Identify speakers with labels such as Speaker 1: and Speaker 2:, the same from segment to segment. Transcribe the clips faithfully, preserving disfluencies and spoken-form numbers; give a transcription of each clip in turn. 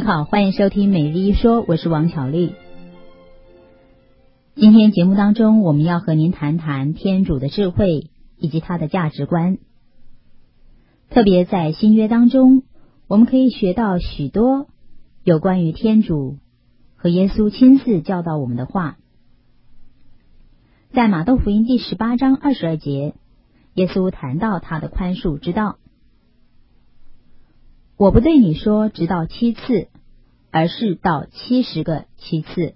Speaker 1: 好，欢迎收听每日一说，我是王巧丽。今天节目当中，我们要和您谈谈天主的智慧以及他的价值观。特别在新约当中，我们可以学到许多有关于天主和耶稣亲自教导我们的话。在马窦福音第十八章二十二节，耶稣谈到他的宽恕之道。我不对你说直到七次，而是到七十个七次。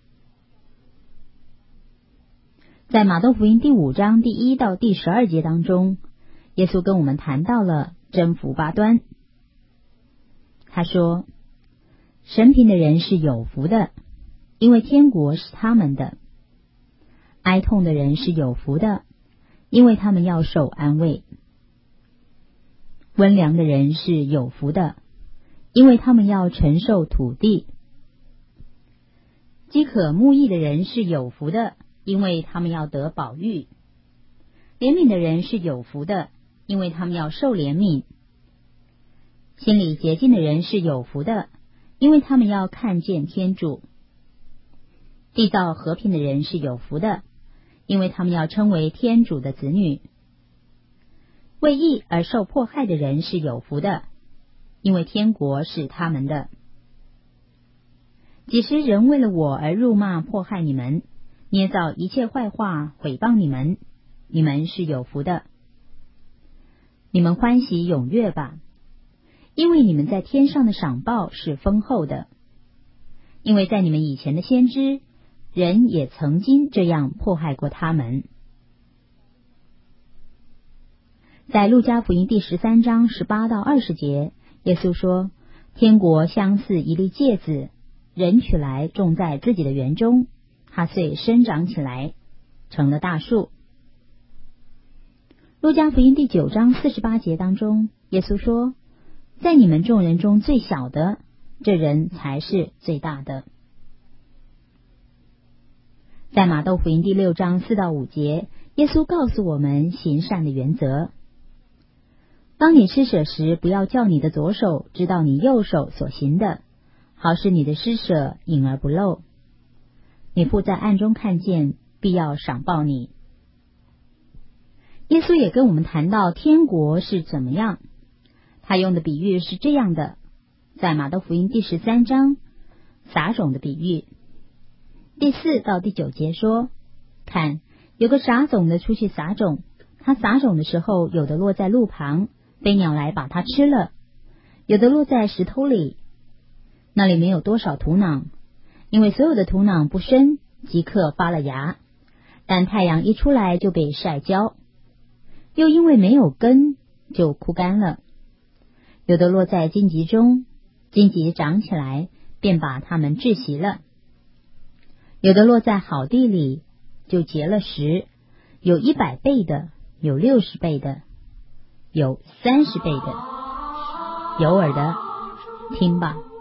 Speaker 1: 在马窦福音第五章第一到第十二节当中，耶稣跟我们谈到了真福八端。他说，神贫的人是有福的，因为天国是他们的；哀痛的人是有福的，因为他们要受安慰；温良的人是有福的，因为他们要承受土地；饥渴慕义的人是有福的，因为他们要得饱飫；怜悯的人是有福的，因为他们要受怜悯；心里洁净的人是有福的，因为他们要看见天主；缔造和平的人是有福的，因为他们要称为天主的子女；为义而受迫害的人是有福的，因为天国是他们的。几时人为了我而辱骂迫害你们，捏造一切坏话毁谤你们，你们是有福的。你们欢喜踊跃吧，因为你们在天上的赏报是丰厚的。因为在你们以前的先知，人也曾经这样迫害过他们。在路加福音第十三章十八到二十节，耶稣说，天国相似一粒芥子，人取来种在自己的园中，它遂生长起来，成了大树。路加福音第九章四十八节当中，耶稣说，在你们众人中最小的，这人才是最大的。在马窦福音第六章四到五节，耶稣告诉我们行善的原则。当你施舍时，不要叫你的左手知道你右手所行的，好使你的施舍隐而不露。你父在暗中看见，必要赏报你。耶稣也跟我们谈到天国是怎么样，他用的比喻是这样的，在马窦福音第十三章撒种的比喻，第四到第九节说，看，有个撒种的出去撒种，他撒种的时候，有的落在路旁，飞鸟来把它吃了；有的落在石头里，那里没有多少土壤，因为所有的土壤不深，即刻发了芽，但太阳一出来就被晒焦，又因为没有根，就枯干了。有的落在荆棘中，荆棘长起来，便把它们窒息了；有的落在好地里，就结了实，有一百倍的，有六十倍的，有三十倍的。有耳的听吧。